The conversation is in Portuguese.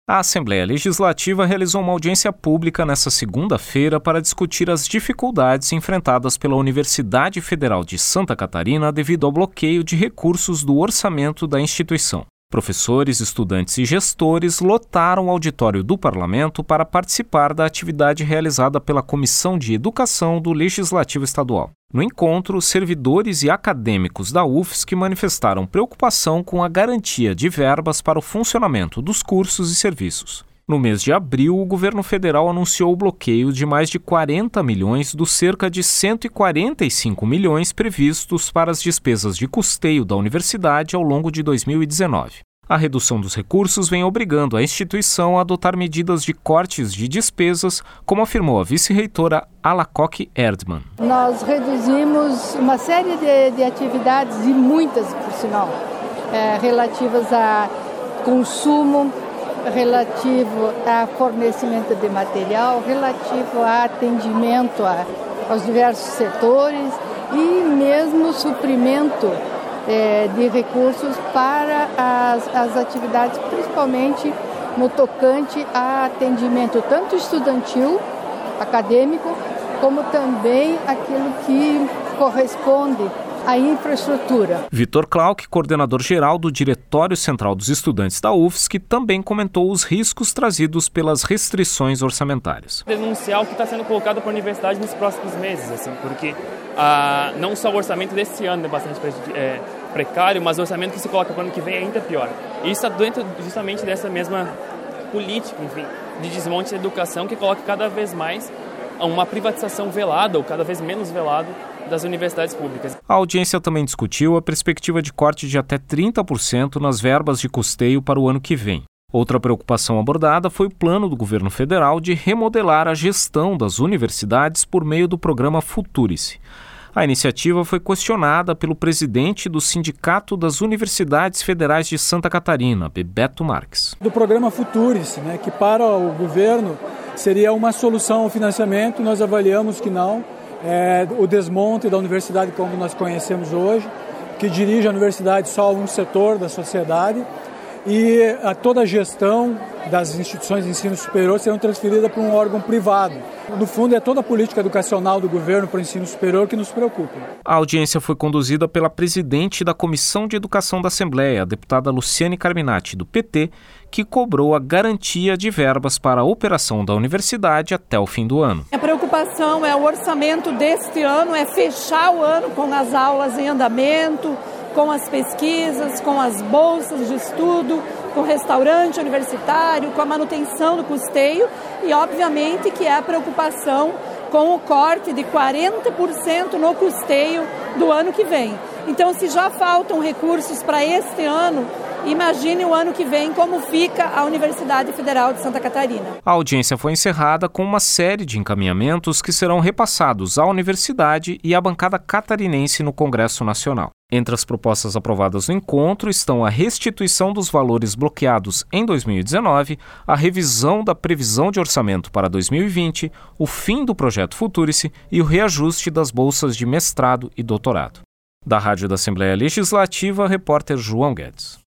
A Assembleia Legislativa realizou uma audiência pública nesta segunda-feira para discutir as dificuldades enfrentadas pela Universidade Federal de Santa Catarina devido ao bloqueio de recursos do orçamento da instituição. Professores, estudantes e gestores lotaram o auditório do Parlamento para participar da atividade realizada pela Comissão de Educação do Legislativo Estadual. No encontro, servidores e acadêmicos da UFSC manifestaram preocupação com a garantia de verbas para o funcionamento dos cursos e serviços. No mês de abril, o governo federal anunciou o bloqueio de mais de 40 milhões dos cerca de 145 milhões previstos para as despesas de custeio da universidade ao longo de 2019. A redução dos recursos vem obrigando a instituição a adotar medidas de cortes de despesas, como afirmou a vice-reitora Alacoque Erdmann. Nós reduzimos uma série de atividades, e muitas, por sinal, relativas a consumo, relativo a fornecimento de material, relativo a atendimento aos diversos setores e mesmo suprimento de recursos para as atividades, principalmente no tocante a atendimento tanto estudantil, acadêmico, como também aquilo que corresponde à infraestrutura. Vitor Klauck, coordenador-geral do Diretório Central dos Estudantes da UFSC, também comentou os riscos trazidos pelas restrições orçamentárias. Denunciar o que está sendo colocado para a universidade nos próximos meses, assim, porque não só o orçamento desse ano é bastante precário, mas o orçamento que se coloca para o ano que vem é ainda pior. E isso está dentro justamente dessa mesma política, enfim, de desmonte da educação que coloca cada vez mais uma privatização velada ou cada vez menos velada das universidades públicas. A audiência também discutiu a perspectiva de corte de até 30% nas verbas de custeio para o ano que vem. Outra preocupação abordada foi o plano do governo federal de remodelar a gestão das universidades por meio do programa Futurice. A iniciativa foi questionada pelo presidente do Sindicato das Universidades Federais de Santa Catarina, Bebeto Marques. Do programa Futurice, que para o governo seria uma solução ao financiamento, nós avaliamos que não. O desmonte da universidade como nós conhecemos hoje, que dirige a universidade só a um setor da sociedade, e toda a gestão das instituições de ensino superior serão transferidas para um órgão privado. No fundo, é toda a política educacional do governo para o ensino superior que nos preocupa. A audiência foi conduzida pela presidente da Comissão de Educação da Assembleia, a deputada Luciane Carminati, do PT, que cobrou a garantia de verbas para a operação da universidade até o fim do ano. A preocupação é o orçamento deste ano, é fechar o ano com as aulas em andamento, com as pesquisas, com as bolsas de estudo, com o restaurante universitário, com a manutenção do custeio e, obviamente, que é a preocupação com o corte de 40% no custeio do ano que vem. Então, se já faltam recursos para este ano, imagine o ano que vem como fica a Universidade Federal de Santa Catarina. A audiência foi encerrada com uma série de encaminhamentos que serão repassados à universidade e à bancada catarinense no Congresso Nacional. Entre as propostas aprovadas no encontro estão a restituição dos valores bloqueados em 2019, a revisão da previsão de orçamento para 2020, o fim do projeto Futurice e o reajuste das bolsas de mestrado e doutorado. Da Rádio da Assembleia Legislativa, repórter João Guedes.